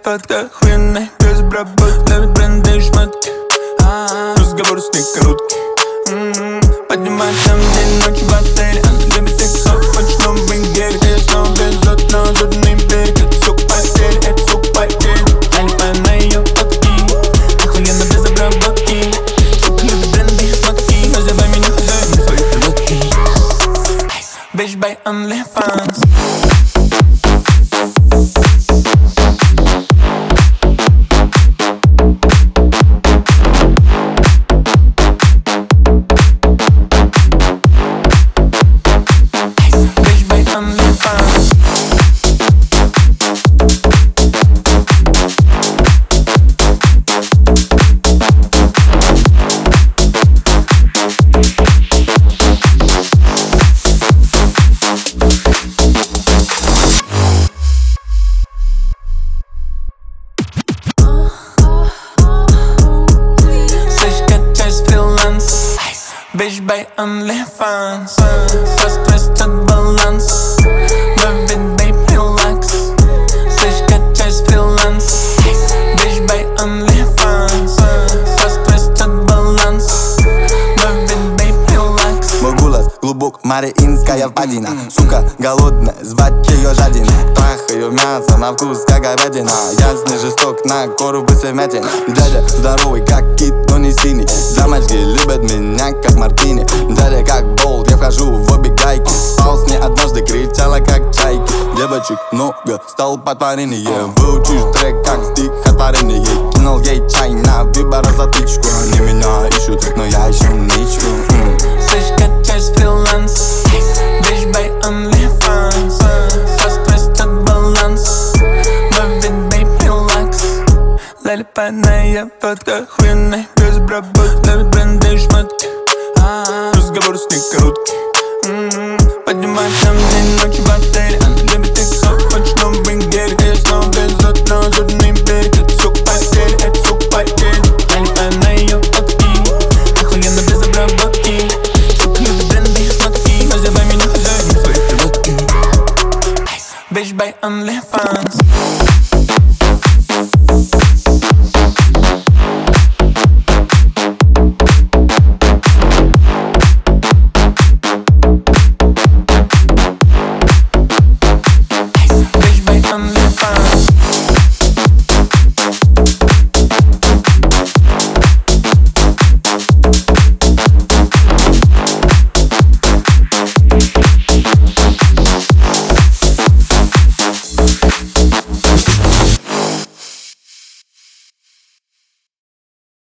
фотка охуенная, безработный, ловит бренды и шмотки. Разговор с ней короткий. Поднимает там день, ночью в отеле. Она любит иксов, хочет новый гель. Я снова везут на озерный берег. Это сука потерь, это сука потерь. Налипаю на ее фотки, охуенно без обработки. Сука любит бренды и шмотки. Называй меня хозяином своей лодки. Bitch by OnlyFans. Bitch by OnlyFans. Fast twisted баланс. Love it, babe, relax. Слышь, качай с фриланс. Bitch by OnlyFans. Fast twisted баланс. Love it, babe, relax. Мой голос глубок, мариинская впадина. Сука голодная, звать ее жадина. Трахаю мясо на вкус, как говядина. Ясный жесток, на корпусе вмятина. Дядя здоровый, как кит, но не синий. Дамочки любят меня, как мартини. Дядя как болт, я вхожу в обе гайки. Спал с ней однажды, кричала, как чайки. Девочек много, стал потворение. Выучишь трек, как стихотворение. Кинул ей чай на выбор затычку. Они меня ищут, но я еще не ищу. Слышь, качай с фриланс. Bitch by OnlyFans. Fast twisted баланс. Love it, babe, relax. Залипанная фотка охуенная, безработный, ловит бренды и шмотки. Разговор с ней короткий. Поднимает там день, ночью в отеле. Она любит иксов, хочет новый гель. Я снова везут на озерный